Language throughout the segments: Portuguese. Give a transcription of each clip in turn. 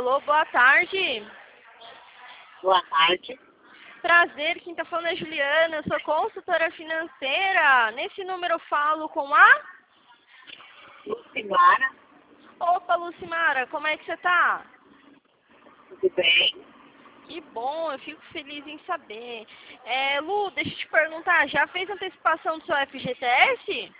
Alô, boa tarde. Boa tarde. Prazer, quem tá falando é Juliana, eu sou consultora financeira. Nesse número eu falo com a... Lucimara, Opa, Lucimara, como é que você tá? tudo bem? Que bom, eu fico feliz em saber. Lu, deixa eu te perguntar, já fez antecipação do seu FGTS?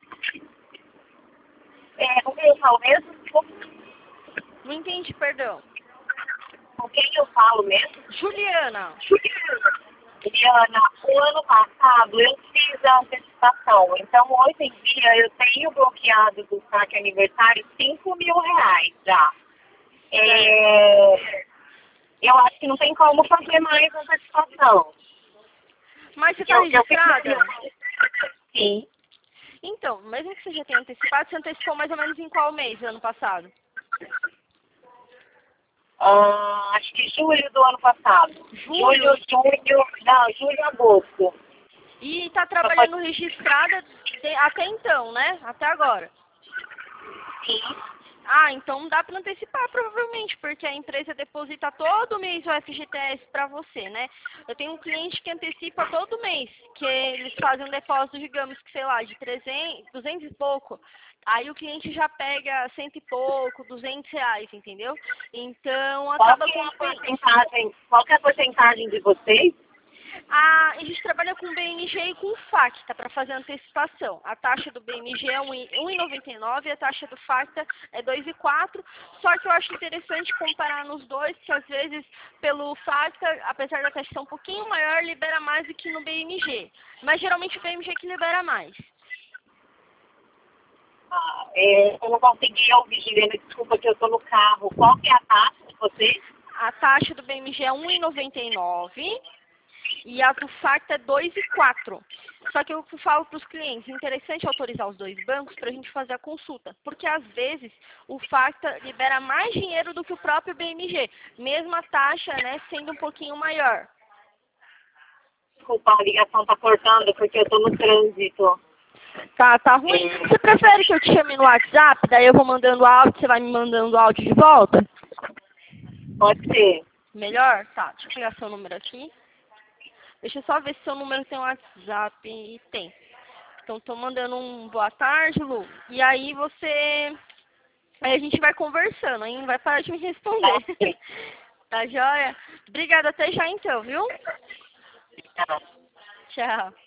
O que eu falo mesmo? Não entendi, perdão. Com quem eu falo mesmo? Juliana. Juliana, o ano passado eu fiz a antecipação. Então, hoje em dia, eu tenho bloqueado do saque aniversário R$ 5.000 já. Eu acho que não tem como fazer mais antecipação. Mas você tá registrada? Sim. Então, mesmo que você já tenha antecipado, você antecipou mais ou menos em qual mês, ano passado? Acho que julho do ano passado. Julho? Julho, agosto. E tá trabalhando registrada até então, né? Até agora. Sim. Ah, então dá para antecipar provavelmente, porque a empresa deposita todo mês o FGTS para você, né? Eu tenho um cliente que antecipa todo mês, que eles fazem um depósito, digamos que, sei lá, de 300, 200 e pouco. Aí o cliente já pega 100 e pouco, R$ 200, entendeu? Então acaba com... Qual que é a porcentagem de vocês? A gente trabalha com BMG e com FACTA para fazer antecipação. A taxa do BMG é 1,99 e a taxa do FACTA é 2,4. Só que eu acho interessante comparar nos dois, que às vezes pelo FACTA, apesar da taxa ser um pouquinho maior, libera mais do que no BMG. Mas geralmente o BMG que libera mais. Eu não consegui ouvir, Juliana, desculpa que eu estou no carro. Qual que é a taxa de vocês? A taxa do BMG é 1,99 e a do FACTA é 2,4. Só que eu falo para os clientes, interessante autorizar os dois bancos para a gente fazer a consulta. Porque às vezes o FACTA libera mais dinheiro do que o próprio BMG. Mesmo a taxa, né, sendo um pouquinho maior. Desculpa, a ligação está cortando porque eu estou no trânsito. Tá ruim. Você prefere que eu te chame no WhatsApp? Daí eu vou mandando áudio, você vai me mandando áudio de volta? Pode ser. Melhor? Tá, deixa eu pegar seu número aqui. Deixa eu só ver se seu número tem WhatsApp. E tem. Então, tô mandando um boa tarde, Lu. E aí você... Aí a gente vai conversando, aí não vai parar de me responder. Tá joia? Obrigada, até já então, viu? Tá. Tchau.